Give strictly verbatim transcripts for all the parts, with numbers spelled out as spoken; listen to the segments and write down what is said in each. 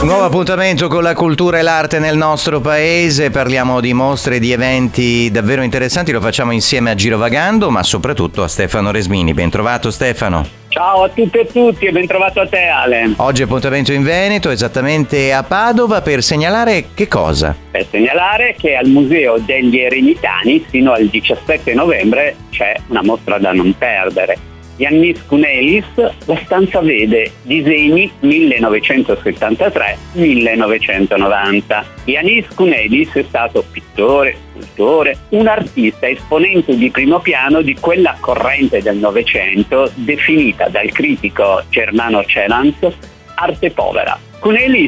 Nuovo appuntamento con la cultura e l'arte nel nostro paese, parliamo di mostre e di eventi davvero interessanti, lo facciamo insieme a Girovagando, ma soprattutto a Stefano Resmini. Ben trovato Stefano. Ciao a tutte e tutti e ben trovato a te Ale. Oggi appuntamento in Veneto, esattamente a Padova, per segnalare che cosa? Per segnalare che al Museo degli Eremitani fino al diciassette novembre c'è una mostra da non perdere. Iannis Kounelis, la stanza vede disegni millenovecentosettantatré millenovecentonovanta. Iannis Kounelis è stato pittore, scultore, un artista esponente di primo piano di quella corrente del Novecento definita dal critico Germano Celanz arte povera. Kounelis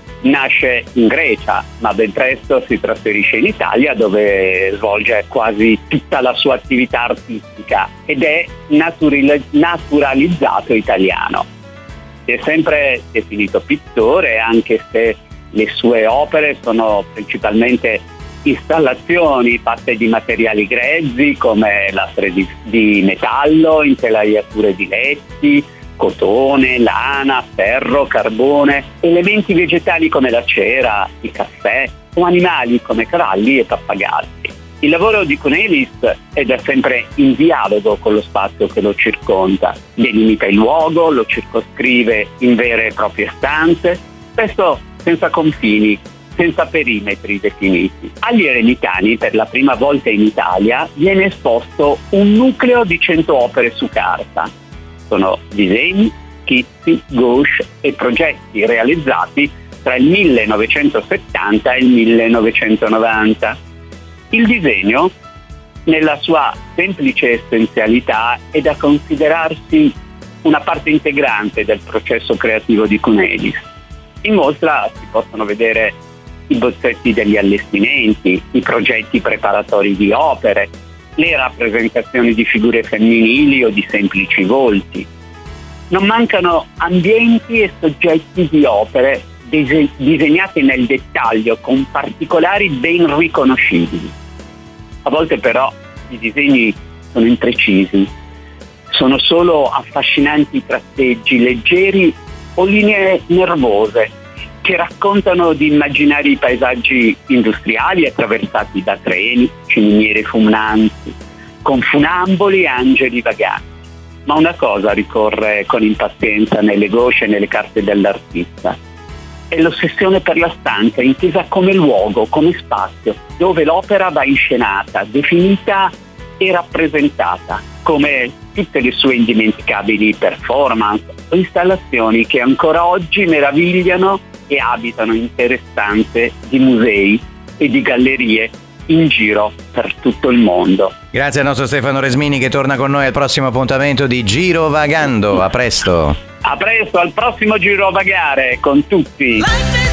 nasce in Grecia, ma ben presto si trasferisce in Italia dove svolge quasi tutta la sua attività artistica ed è naturil- naturalizzato italiano. Si è sempre definito pittore, anche se le sue opere sono principalmente installazioni fatte di materiali grezzi come lastre di, di metallo, intelaiature di letti, cotone, lana, ferro, carbone, elementi vegetali come la cera, il caffè o animali come cavalli e pappagalli. Il lavoro di Kounelis è da sempre in dialogo con lo spazio che lo circonda, delimita il luogo, lo circoscrive in vere e proprie stanze, spesso senza confini, senza perimetri definiti. Agli Eremitani, per la prima volta in Italia, viene esposto un nucleo di cento opere su carta. Sono disegni, schizzi, gouache e progetti realizzati tra il millenovecentosettanta e il millenovecentonovanta. Il disegno, nella sua semplice essenzialità, è da considerarsi una parte integrante del processo creativo di Kounelis. In mostra si possono vedere i bozzetti degli allestimenti, i progetti preparatori di opere, le rappresentazioni di figure femminili o di semplici volti. Non mancano ambienti e soggetti di opere dise- disegnate nel dettaglio con particolari ben riconoscibili. A volte però i disegni sono imprecisi, sono solo affascinanti tratteggi leggeri o linee nervose che raccontano di immaginari paesaggi industriali attraversati da treni, ciminiere fumanti, con funamboli e angeli vaganti. Ma una cosa ricorre con impazienza nelle gouache e nelle carte dell'artista: è l'ossessione per la stanza, intesa come luogo, come spazio, dove l'opera va inscenata, definita e rappresentata, come tutte le sue indimenticabili performance o installazioni che ancora oggi meravigliano e abitano intere stanze di musei e di gallerie in giro per tutto il mondo. Grazie al nostro Stefano Resmini che torna con noi al prossimo appuntamento di Girovagando. A presto. A presto, al prossimo Girovagare con tutti.